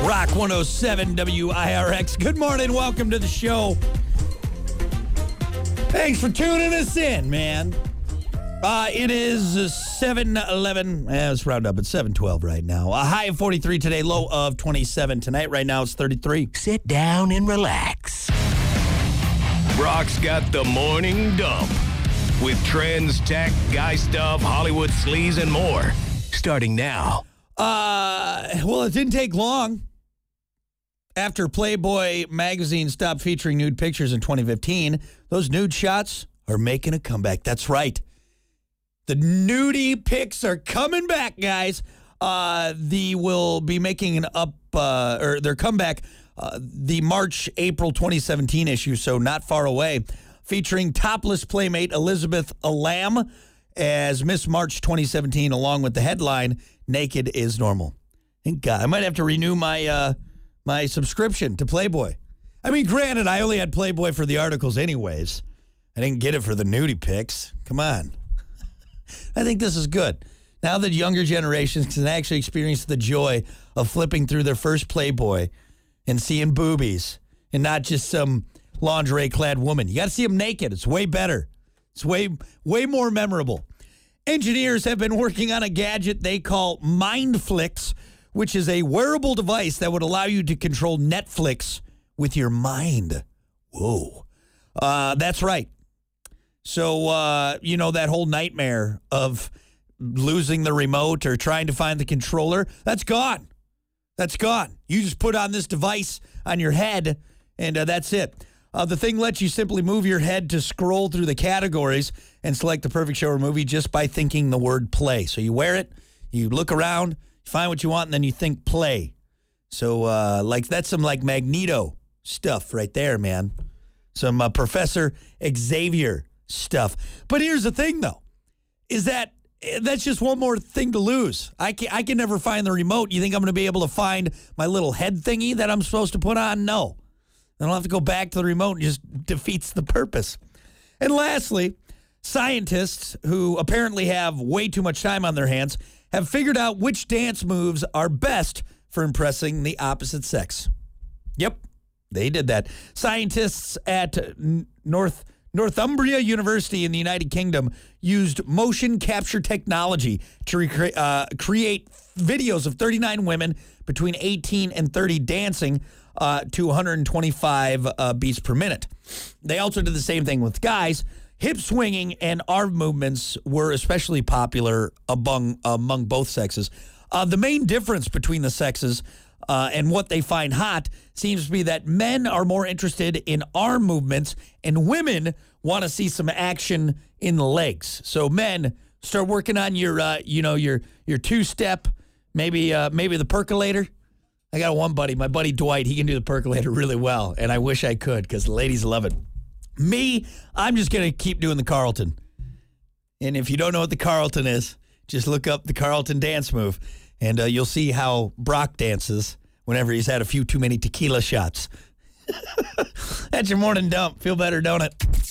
Rock 107 WIRX. Good morning. Welcome to the show. Thanks for tuning us in, man. It is 7:11. Let's round up. It's 7:12 right now. A high of 43 today, low of 27 tonight. Right now it's 33. Sit down and relax. Brock's got the morning dump with trends, tech, guy stuff, Hollywood sleaze, and more. Starting now. Well, it didn't take long. After Playboy magazine stopped featuring nude pictures in 2015, those nude shots are making a comeback. That's right. The nudie pics are coming back, guys. They will be making their comeback, the March-April 2017 issue, so not far away, featuring topless playmate Elizabeth Alam as Miss March 2017, along with the headline, Naked is Normal. Thank God. I might have to renew my my subscription to Playboy. I mean, granted, I only had Playboy for the articles anyways. I didn't get it for the nudie pics. Come on. I think this is good. Now that younger generations can actually experience the joy of flipping through their first Playboy and seeing boobies and not just some lingerie-clad woman. You got to see them naked. It's way better. It's way more memorable. Engineers have been working on a gadget they call MindFlix, which is a wearable device that would allow you to control Netflix with your mind. Whoa. That's right. So, you know, that whole nightmare of losing the remote or trying to find the controller, that's gone. That's gone. You just put on this device on your head, and that's it. The thing lets you simply move your head to scroll through the categories and select the perfect show or movie just by thinking the word play. So you wear it, you look around, you find what you want, and then you think play. So, that's some, Magneto stuff right there, man. Some Professor Xavier stuff. But here's the thing, though, is that's just one more thing to lose. I can never find the remote. You think I'm going to be able to find my little head thingy that I'm supposed to put on? No. Then I'll have to go back to the remote and just defeats the purpose. And lastly, scientists who apparently have way too much time on their hands have figured out which dance moves are best for impressing the opposite sex. Yep, they did that. Scientists at Northumbria University in the United Kingdom used motion capture technology to create videos of 39 women between 18 and 30 dancing to 125 beats per minute. They also did the same thing with guys. Hip swinging and arm movements were especially popular among both sexes. The main difference between the sexes and what they find hot seems to be that men are more interested in arm movements and women want to see some action in the legs. So men, start working on your two-step, maybe the percolator. I got one buddy, my buddy Dwight, he can do the percolator really well, and I wish I could because the ladies love it. Me, I'm just going to keep doing the Carlton. And if you don't know what the Carlton is, just look up the Carlton dance move, and you'll see how Brock dances whenever he's had a few too many tequila shots. That's your morning dump. Feel better, don't it?